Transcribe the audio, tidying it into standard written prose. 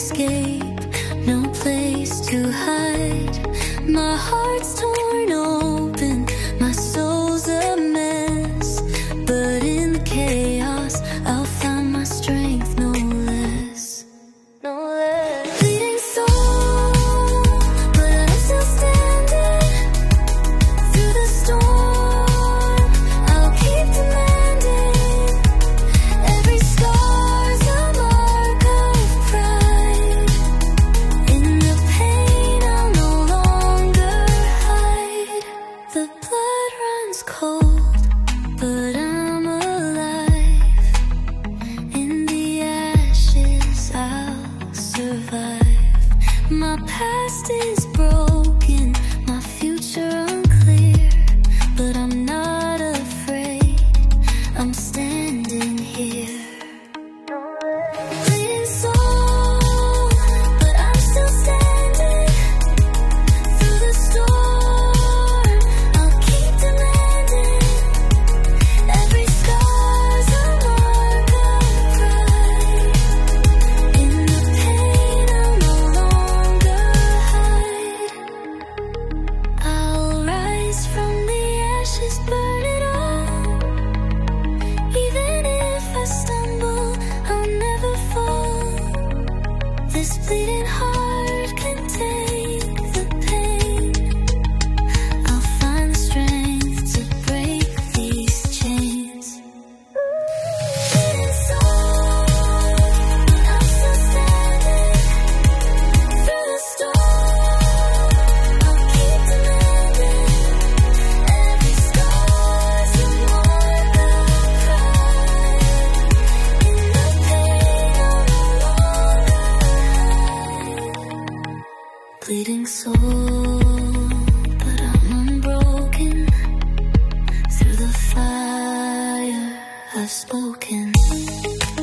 escape, no place to hide. My heart's torn open, my soul's a mess, but in the chaos I'll find my strength, no less, no less. Bleeding soul, but I'm still standing through the storm. I'll keep demanding. Every scar's a mark of pride. In the pain I'll no longer hide. The blood runs cold, but I'm alive. In the ashes I'll survive. My past is broken, my future unclear, but I'm not afraid, I'm standing here. Bleeding soul, but I'm still standing through the storm. I'll keep demanding. Every scar's a mark of pride. In the pain I'll no longer hide. I'll rise from the ashes, burn it all. Even if I stumble, I'll never fall. This bleeding heart can take the pain. I'll find the strength to break these chains. Bleeding soul, I'm still standing through the storm. I'll keep demanding. Every scar's a mark of pride. In the pain I'll no longer hide. Bleeding soul, but I'm unbroken. Through the fire I've spoken.